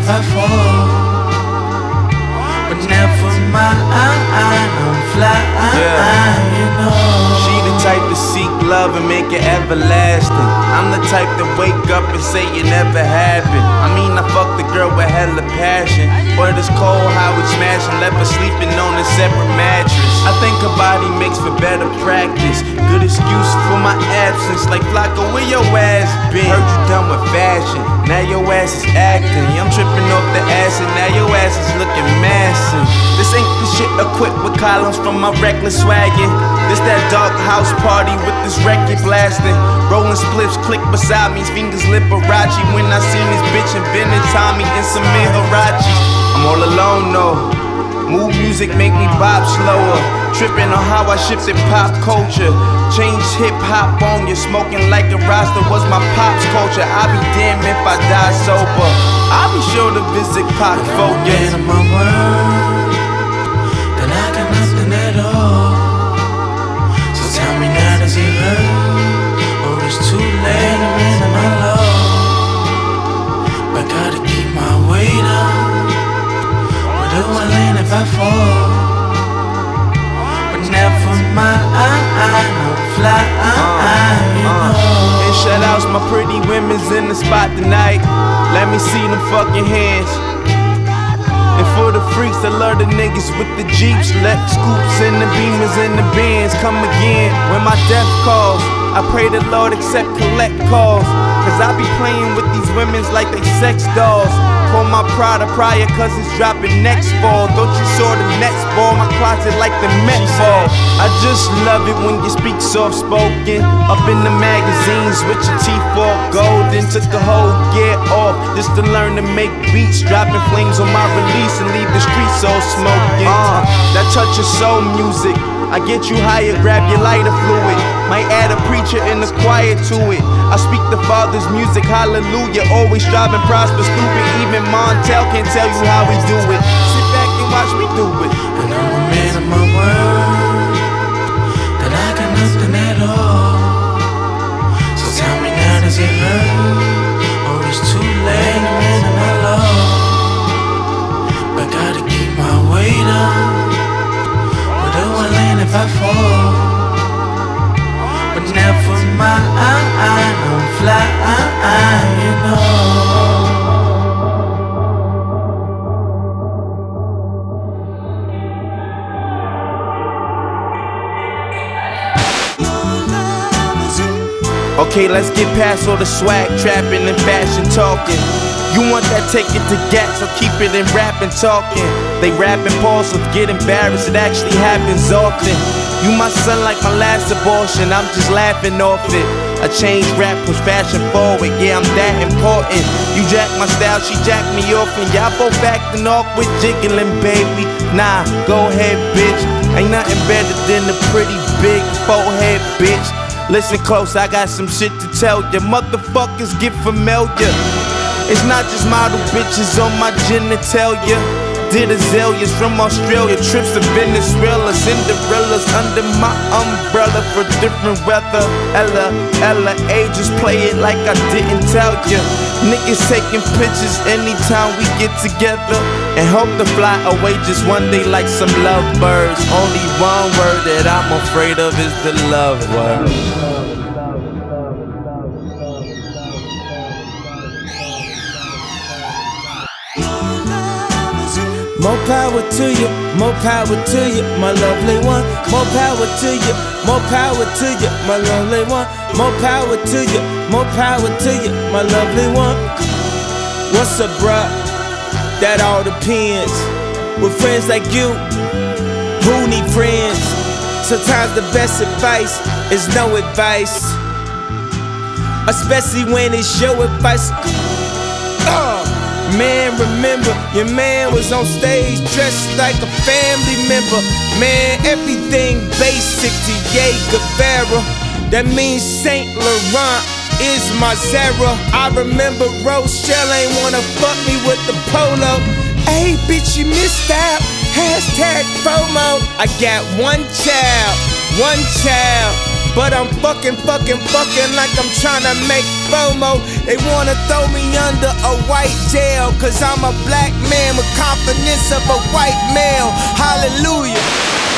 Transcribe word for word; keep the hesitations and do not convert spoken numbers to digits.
I fall, but never mind, I'm fly, yeah. You know. She the type to seek love and make it everlasting. I'm the type to wake up and say it never happened. I mean, I fucked the girl with hella passion, but it's cold how we smashing, left her sleeping on a separate mattress. I think her body makes for better practice. Good excuse for my absence, like Flocko, where your ass been? Heard you done with fashion, now your ass is acting. I'm tripping off the acid, now your ass is looking massive. This ain't the shit equipped with columns from my reckless swaggin'. This that dark house party with this record blasting. Rolling spliffs, click beside me, fingers Liberace. When I seen this bitch in vintage Tommy and some Hirachi. I'm all alone though. Mood music make me bop slower. Tripping on how I shifted pop culture. Changed hip hop on you, smoking like a Rasta was my pop's culture. I'll be damned if I die sober. I'll be sure to visit Pac for you. Man of my word, then I got nothing at all. So tell me now, does it hurt? Or it's too late, I'm in my love. But gotta keep my weight up. Where do I land if I fall? But never mind, I'm fly, you know. And shout outs my pretty women's in the spot tonight. Let me see them fucking hands. And for the freaks that love the niggas with the Jeeps, let scoops and the beamers and the bands come again. When my death calls, I pray the Lord accept collect calls. Cause I be playing with these women's like they sex dolls. Call my Prada prior cause it's dropping next fall. Don't you saw the Nets ball, my closet like the Met ball. I just love it when you speak soft spoken. Up in the magazines with your teeth all golden. Took the whole year off just to learn to make beats. Dropping flames on my release and leave the streets all smoking. uh, That touch of soul music, I get you higher, grab your lighter fluid. Might add a preacher in the choir to it. I speak the Father's music, hallelujah. Always striving, prosper, stupid. Even Montel can't tell you how we do it. Sit back and watch me do it. And I'm a man of my word, then I got nothing at all. So tell me now, does it hurt? Or it's too late, I'm in my love. But gotta keep my weight up. Where do I land if I fall? But never mind, I'm fly, you know. Okay, let's get past all the swag, trapping and fashion talking. You want that, take it to gat, so keep it in rap and talking. They rapping pause, so get embarrassed, it actually happens often. You my son like my last abortion, I'm just laughing off it. I changed rap, push fashion forward, yeah, I'm that important. You jack my style, she jack me off, and y'all both acting awkward, jiggling, baby. Nah, go ahead, bitch. Ain't nothing better than a pretty big forehead, bitch. Listen close, I got some shit to tell ya. Motherfuckers get familiar. It's not just model bitches on my genitalia. Did azaleas from Australia, trips to Venezuela, Cinderellas under my umbrella for different weather. Ella, Ella, ages play it like I didn't tell ya. Niggas taking pictures anytime we get together and hope to fly away just one day like some lovebirds. Only one word that I'm afraid of is the love word. More power to you, more power to you, my lovely one. More power to you, more power to you, my lovely one. More power to you, more power to you, my lovely one. What's up, bruh? That all depends. With friends like you, who need friends? Sometimes the best advice is no advice, especially when it's your advice. Uh. Man, remember, your man was on stage dressed like a family member. Man, everything basic to Ye Guevara. That means Saint Laurent is my Zara. I remember Rochelle ain't wanna fuck me with the polo. Hey, bitch, you missed out. Hashtag FOMO. I got one child, one child. but I'm fucking, fucking, fucking like I'm tryna make FOMO. They wanna throw me under a white jail, cause I'm a black man with confidence of a white male. Hallelujah.